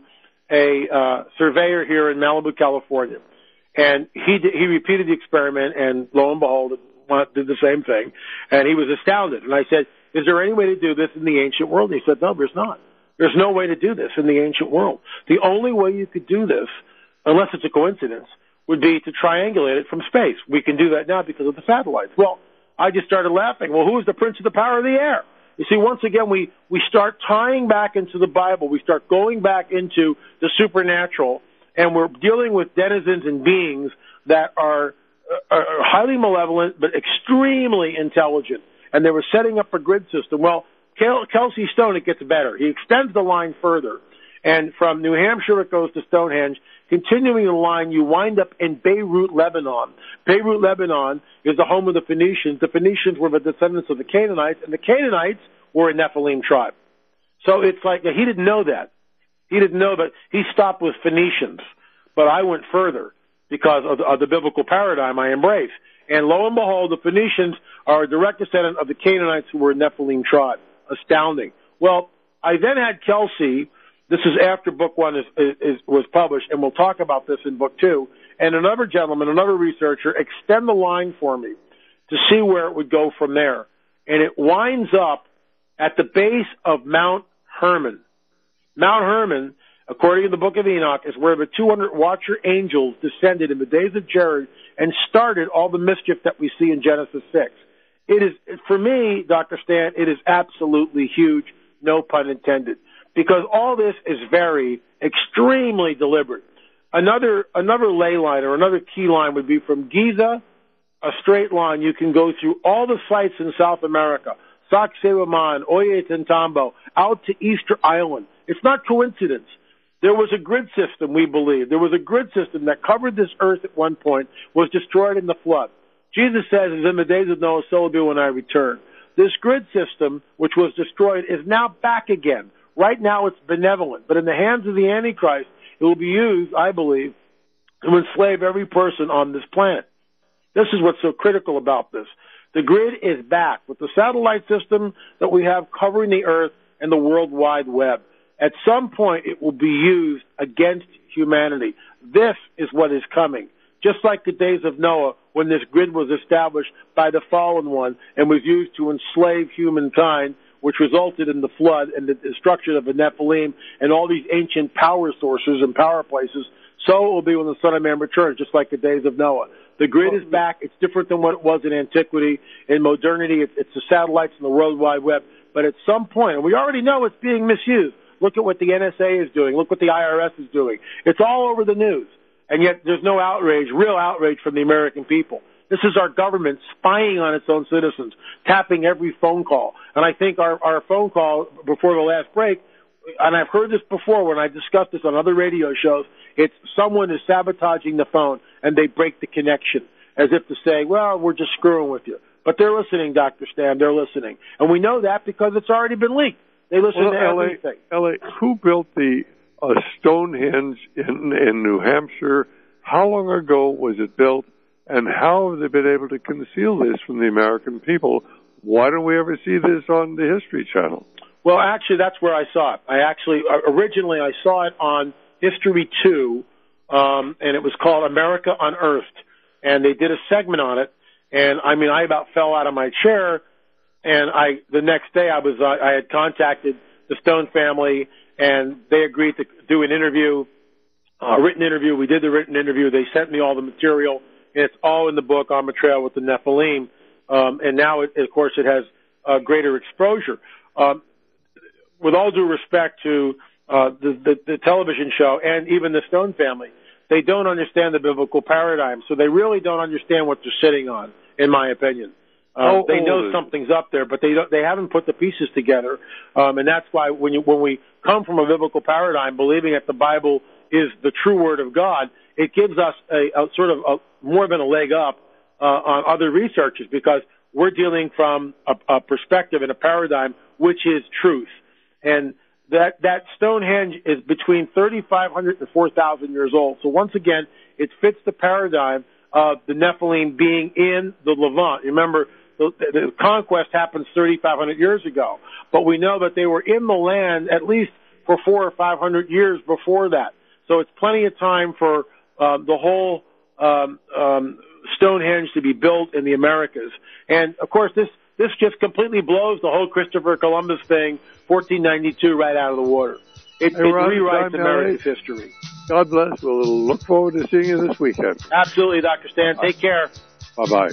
a surveyor here in Malibu, California, and he repeated the experiment, and lo and behold, it did the same thing, and he was astounded. And I said, is there any way to do this in the ancient world? And he said, no, there's not. There's no way to do this in the ancient world. The only way you could do this, unless it's a coincidence, would be to triangulate it from space. We can do that now because of the satellites. Well, I just started laughing. Well, who is the prince of the power of the air? You see, once again, we start tying back into the Bible. We start going back into the supernatural, and we're dealing with denizens and beings that are highly malevolent but extremely intelligent. And they were setting up a grid system. Well, Kelsey Stone, it gets better. He extends the line further. And from New Hampshire, it goes to Stonehenge. Continuing the line, you wind up in Beirut, Lebanon. Beirut, Lebanon is the home of the Phoenicians. The Phoenicians were the descendants of the Canaanites, and the Canaanites were a Nephilim tribe. So it's like, he didn't know that. He didn't know that. He stopped with Phoenicians. But I went further because of the biblical paradigm I embrace. And lo and behold, the Phoenicians are a direct descendant of the Canaanites who were a Nephilim tribe. Astounding. Well, I then had Kelsey. This is after book one was published, and we'll talk about this in book two. And another gentleman, another researcher, extend the line for me to see where it would go from there. And it winds up at the base of Mount Hermon. Mount Hermon, according to the book of Enoch, is where the 200 watcher angels descended in the days of Jared and started all the mischief that we see in Genesis 6. It is, for me, Dr. Stan, it is absolutely huge, no pun intended, because all this is very, extremely deliberate. Another ley line or another key line would be from Giza, a straight line. You can go through all the sites in South America, Sacsayhuaman, Ollantaytambo, out to Easter Island. It's not coincidence. There was a grid system, we believe. There was a grid system that covered this earth at one point, was destroyed in the flood. Jesus says, as in the days of Noah, so will be when I return. This grid system, which was destroyed, is now back again. Right now it's benevolent, but in the hands of the Antichrist, it will be used, I believe, to enslave every person on this planet. This is what's so critical about this. The grid is back with the satellite system that we have covering the earth and the World Wide Web. At some point, it will be used against humanity. This is what is coming. Just like the days of Noah, when this grid was established by the fallen one and was used to enslave humankind, which resulted in the flood and the destruction of the Nephilim and all these ancient power sources and power places. so it will be when the Son of Man returns, just like the days of Noah. The grid is back. It's different than what it was in antiquity. In modernity, it's the satellites and the World Wide Web. But at some point, and we already know it's being misused. Look at what the NSA is doing. Look what the IRS is doing. It's all over the news. And yet there's no outrage, real outrage from the American people. This is our government spying on its own citizens, tapping every phone call. And I think our phone call before the last break, and I've heard this before when I discussed this on other radio shows, it's someone is sabotaging the phone and they break the connection as if to say, well, we're just screwing with you. But they're listening, Dr. Stan, they're listening. And we know that because it's already been leaked. They listen to everything. Who built the Stonehenge in New Hampshire? How long ago was it built? And how have they been able to conceal this from the American people? Why don't we ever see this on the History Channel? Well, actually, that's where I saw it. Originally I saw it on History 2, and it was called America Unearthed. And they did a segment on it. And I mean, I about fell out of my chair. And the next day I had contacted the Stone family, and they agreed to do an interview, a written interview. We did the written interview. They sent me all the material. And it's all in the book, On the Trail with the Nephilim. And now, of course, it has greater exposure. With all due respect to the television show and even the Stone family, they don't understand the biblical paradigm. So they really don't understand what they're sitting on, in my opinion. They know something's up there, but they haven't put the pieces together. And that's why when we come from a biblical paradigm, believing that the Bible is the true word of God, it gives us a sort of more than a leg up on other researchers, because we're dealing from a perspective and a paradigm which is truth. And that Stonehenge is between 3,500 and 4,000 years old. So once again, it fits the paradigm of the Nephilim being in the Levant. Remember, the conquest happened 3,500 years ago, but we know that they were in the land at least for 400 or 500 years before that. So it's plenty of time for the whole Stonehenge to be built in the Americas. And of course, this just completely blows the whole Christopher Columbus thing, 1492, right out of the water. It rewrites America's history. God bless. We'll look forward to seeing you this weekend. Absolutely, Dr. Stan. Take care. Bye-bye.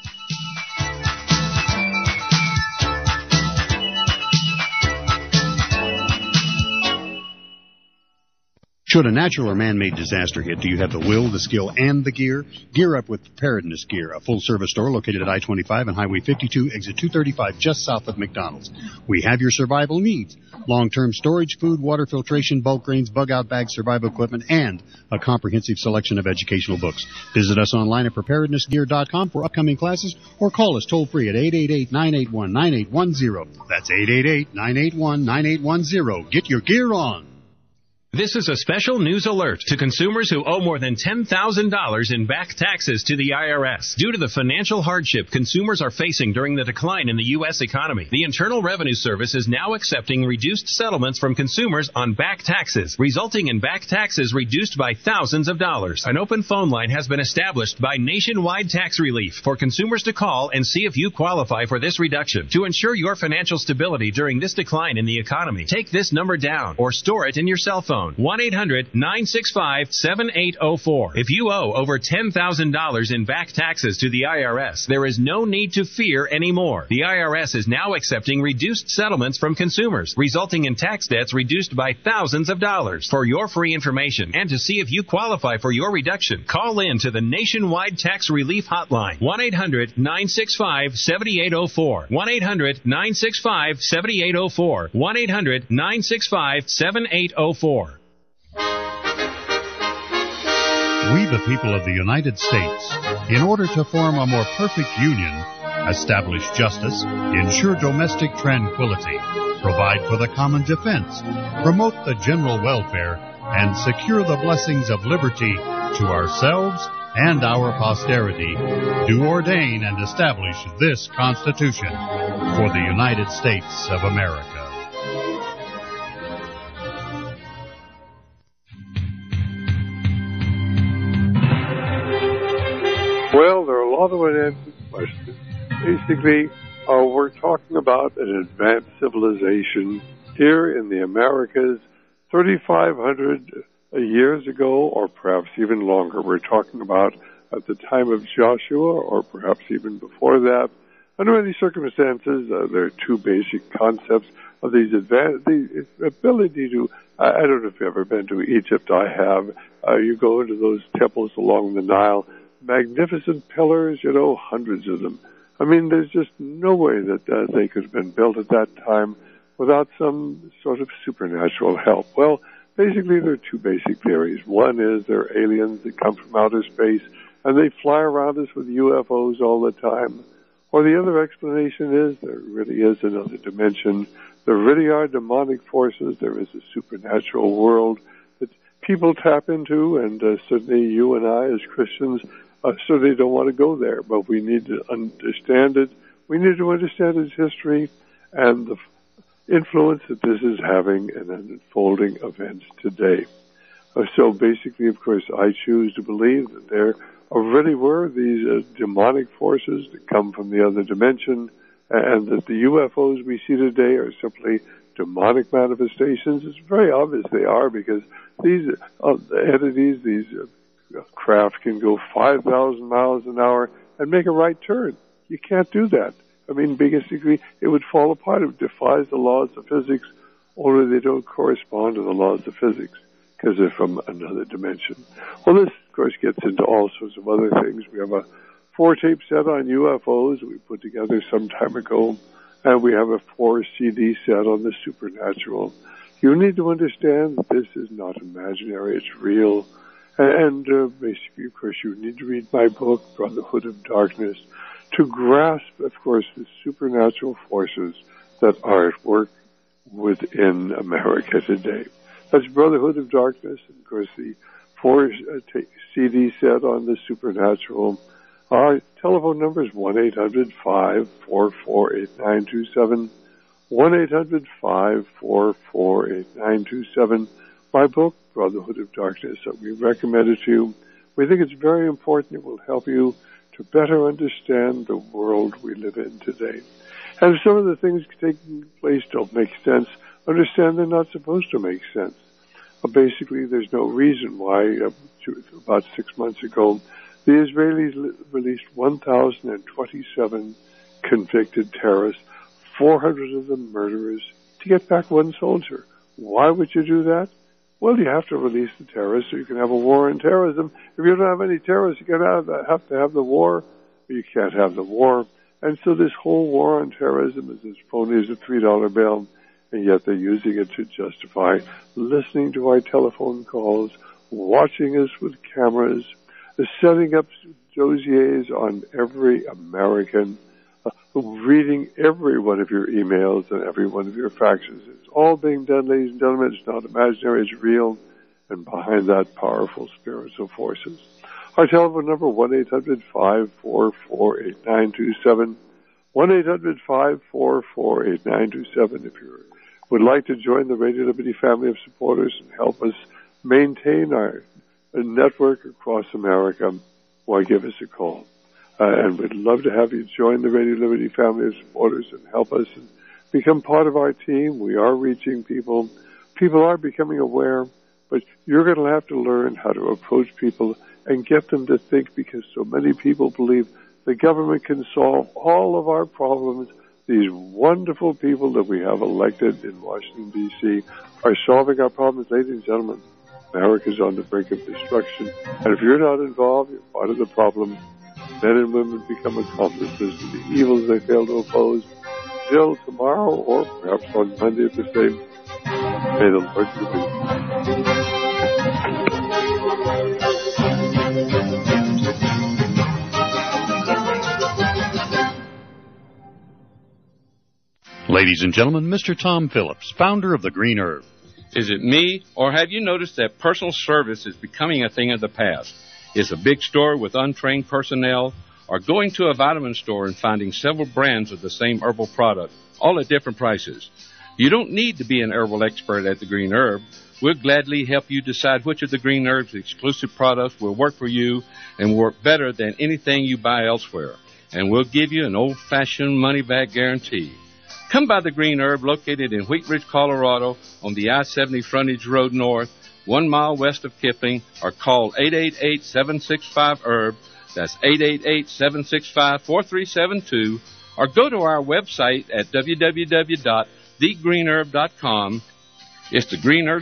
Should a natural or man-made disaster hit, do you have the will, the skill, and the gear? Gear up with Preparedness Gear, a full-service store located at I-25 and Highway 52, exit 235, just south of McDonald's. We have your survival needs: long-term storage, food, water filtration, bulk grains, bug-out bags, survival equipment, and a comprehensive selection of educational books. Visit us online at preparednessgear.com for upcoming classes, or call us toll-free at 888-981-9810. That's 888-981-9810. Get your gear on. This is a special news alert to consumers who owe more than $10,000 in back taxes to the IRS. Due to the financial hardship consumers are facing during the decline in the U.S. economy, the Internal Revenue Service is now accepting reduced settlements from consumers on back taxes, resulting in back taxes reduced by thousands of dollars. An open phone line has been established by Nationwide Tax Relief for consumers to call and see if you qualify for this reduction. To ensure your financial stability during this decline in the economy, take this number down or store it in your cell phone. 1-800-965-7804. If you owe over $10,000 in back taxes to the IRS, there is no need to fear anymore. The IRS is now accepting reduced settlements from consumers, resulting in tax debts reduced by thousands of dollars. For your free information and to see if you qualify for your reduction, call in to the Nationwide Tax Relief Hotline. 1-800-965-7804. 1-800-965-7804. 1-800-965-7804. We, the people of the United States, in order to form a more perfect union, establish justice, ensure domestic tranquility, provide for the common defense, promote the general welfare, and secure the blessings of liberty to ourselves and our posterity, do ordain and establish this Constitution for the United States of America. Well, there are a lot of unanswered questions. Basically, we're talking about an advanced civilization here in the Americas, 3,500 years ago, or perhaps even longer. We're talking about at the time of Joshua, or perhaps even before that. Under any circumstances, there are two basic concepts of the ability to, I don't know if you've ever been to Egypt, I have. You go into those temples along the Nile, magnificent pillars, hundreds of them. I mean, there's just no way that they could have been built at that time without some sort of supernatural help. Well, basically, there are two basic theories. One is they're aliens that come from outer space, and they fly around us with UFOs all the time. Or the other explanation is there really is another dimension. There really are demonic forces. There is a supernatural world that people tap into, and certainly you and I as Christians certainly don't want to go there, but we need to understand it. We need to understand its history and the influence that this is having in an unfolding event today. So basically, of course, I choose to believe that there really were these demonic forces that come from the other dimension, and that the UFOs we see today are simply demonic manifestations. It's very obvious they are, because these entities, these craft can go 5,000 miles an hour and make a right turn. You can't do that. I mean, basically, it would fall apart. It defies the laws of physics, only they don't correspond to the laws of physics because they're from another dimension. Well, this, of course, gets into all sorts of other things. We have a 4-tape set on UFOs we put together some time ago, and we have a 4-CD set on the supernatural. You need to understand that this is not imaginary, it's real. And basically, of course, you need to read my book, Brotherhood of Darkness, to grasp, of course, the supernatural forces that are at work within America today. That's Brotherhood of Darkness, and of course, the 4-CD set on the supernatural. Our telephone number is 1-800-544-8927, 1-800-544-8927. My book, Brotherhood of Darkness, that we recommend it to you. We think it's very important. It will help you to better understand the world we live in today. And if some of the things taking place don't make sense, understand they're not supposed to make sense. Basically, there's no reason why, about 6 months ago, the Israelis released 1,027 convicted terrorists, 400 of them murderers, to get back one soldier. Why would you do that? Well, you have to release the terrorists so you can have a war on terrorism. If you don't have any terrorists, you're going to have to have the war. You can't have the war. And so this whole war on terrorism is as phony as a $3 bill, and yet they're using it to justify listening to our telephone calls, watching us with cameras, setting up dossiers on every American, reading every one of your emails and every one of your faxes. It's all being done, ladies and gentlemen. It's not imaginary, it's real, and behind that, powerful spiritual forces. Our telephone number, 1-800-544-8927, 1-800-544-8927. If you would like to join the Radio Liberty family of supporters and help us maintain our network across America, why give us a call. And we'd love to have you join the Radio Liberty family of supporters and help us and become part of our team. We are reaching people. People are becoming aware, but you're going to have to learn how to approach people and get them to think, because so many people believe the government can solve all of our problems. These wonderful people that we have elected in Washington, D.C. are solving our problems. Ladies and gentlemen, America's on the brink of destruction. And if you're not involved, you're part of the problem. Men and women become accomplices to the evils they fail to oppose. Till tomorrow, or perhaps on Monday at the same. May the Lord be with you. Ladies and gentlemen, Mr. Tom Phillips, founder of the Green Herb. Is it me, or have you noticed that personal service is becoming a thing of the past? Is a big store with untrained personnel, or going to a vitamin store and finding several brands of the same herbal product, all at different prices? You don't need to be an herbal expert at the Green Herb. We'll gladly help you decide which of the Green Herb's exclusive products will work for you and work better than anything you buy elsewhere. And we'll give you an old-fashioned money-back guarantee. Come by the Green Herb, located in Wheat Ridge, Colorado, on the I-70 Frontage Road North, 1 mile west of Kipping, or call 888-765-HERB. That's 888-765-4372. Or go to our website at www.thegreenherb.com. It's the Green Herb